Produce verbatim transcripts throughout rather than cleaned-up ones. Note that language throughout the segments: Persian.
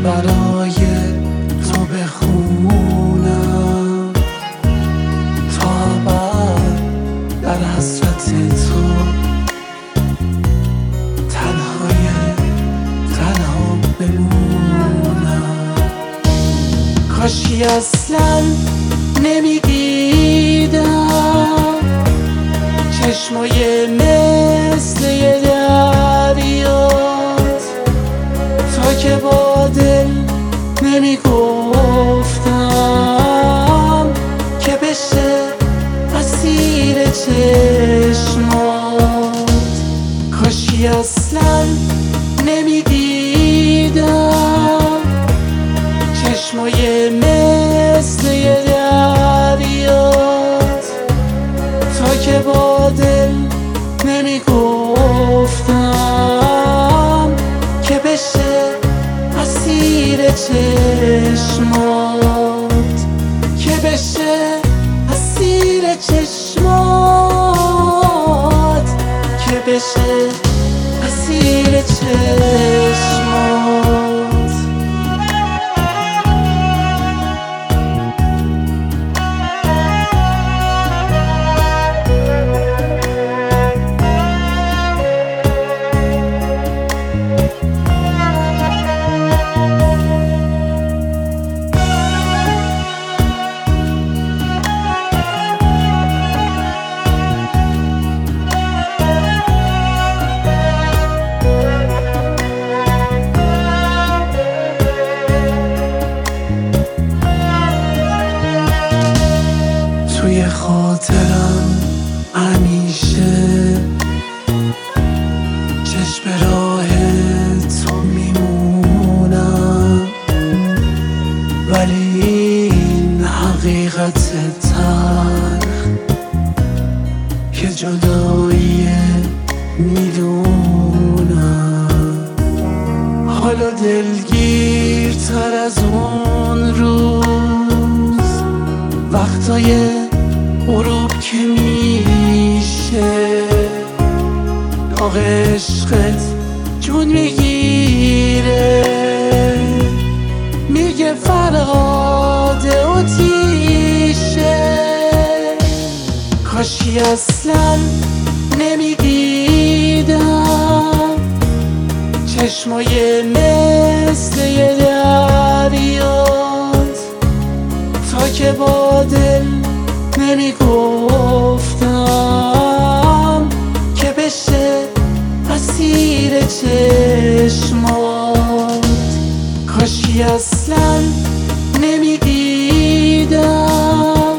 برای تو بخونم تا ابد در حسرت تو تنهای تنها بمونم. کاشی اصلا نمیدیدم چشمای مثل یه دریات، تا که با دل نمیگفتم که بشه اسیر چشمات. کاشی اصلا نمیدیدم چشمای مثل یه دریات، تا که با دل نمیگفتم که بشه اسیر چشمات، که بشه اسیر چشمات، که بشه اسیر چشمات. توی خاطرم همیشه چشم راه تو میمونم، ولی این حقیقت تلخ که جدایی میدونم. حالا دلگیرتر از اون روز وقتای غروب که میشه داغ عشقت جون میگیره، میگه فرهاده و تیشه. کاشی اصلا نمیدیدم چشمای مثل یه دریات، تا که با دل نمیگفتم که بشه اسیر چشمات. کاشی اصلا نمیدیدم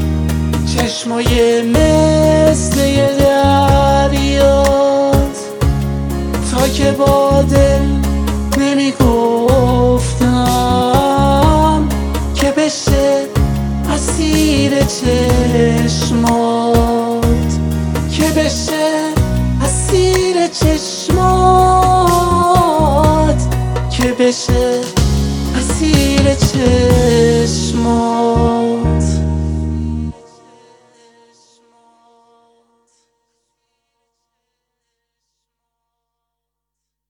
چشمای مثل یه دریات، تا که با دل نمیگفتم که بشه اسیر چشمات، که بشه اسیر چشمات، که بشه اسیر چشمات.